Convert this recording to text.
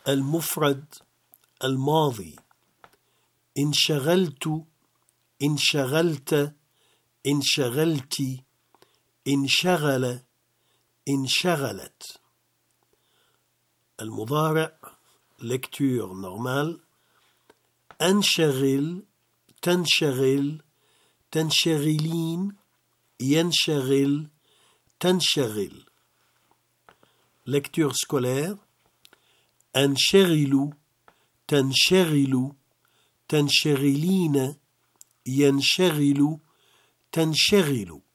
المفرد الماضي: انشغلت، انشغلت، انشغلت، انشغل، انشغلت. المضارع lecture normale: انشغل، تنشغل، تنشغلين، ينشغل، تنشغل. lecture scolaire: انشغل، تنشغل، تنشغلين، ينشغل، تنشغل.